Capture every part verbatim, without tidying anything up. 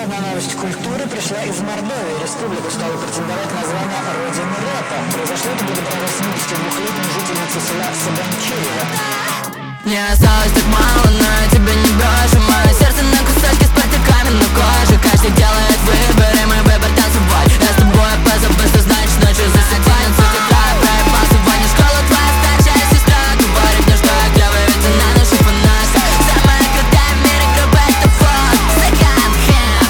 одна новость культуры пришла из Мордовии. Республика стала претендовать на звание родины рэпа. Произошло это благодаря семидесятидвухлетней жительнице села Сабанчеево. Не осталось так мало, но я тебя не брошу. Мое сердце на кусочки спартаками на коже. Каждый делает выбор, и мой выбор танцевать. Я с тобой позабыстро, значит ночью засыпаю. С утра проебал сегодня школу, твоя старшая сестра говорит мне, что я клевый, ведь она наша фанатка. Самая крутая в мире группа — это флот Second Hand.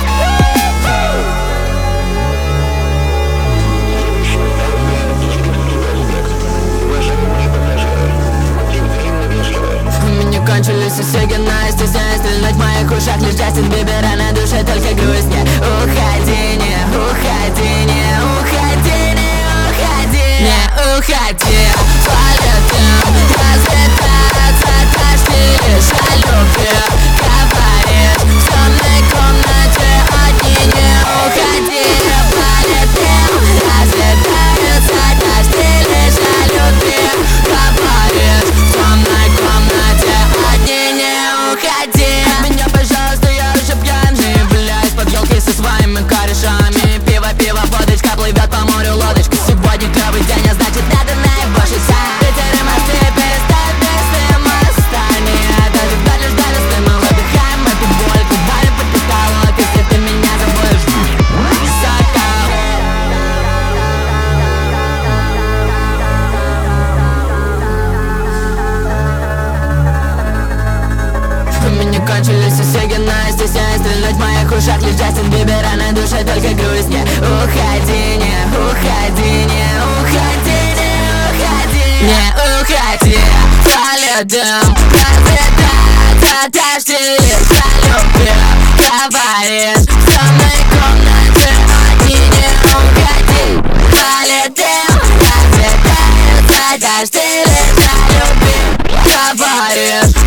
У меня кончились все сигналы, стесняюсь стрельнуть в моих ушах. Лишь Джастин Бибер, а на душе только грустнее. Уходи, не уходи, не уходи, не уходи, не уходи. Полетим, разлетаться дожди, лишь о любви говоришь. В темной комнате одни, не уходи. Полетим, разлетаются дожди, лишь о любви говоришь. В темной комнате одни, не уходи. Меня, пожалуйста, я уже пьяный, блядь, под елкой со своими корешами. Пиво, пиво, водочка, плывет по морю лодочка. Сегодня клевый день, а значит надо наебашиться. Ветер и мосты перестают быстрым мостами. Даже вдали ждали сны, мы выдыхаем эту боль. Кубали под потолок, если ты меня забудешь. Сокол. У меня кончились все сигналы, стесняюсь стрельнуть в моих ушах. Лишь Джастин Бибер, а на душе только грустнее. Уходи, не уходи, не уходи, не уходи, не уходи. Полетим, разлетаться дожди, лишь о любви говоришь. В темной комнате одни, не уходи. Полетим, разлетаются дожди, лишь о любви говоришь.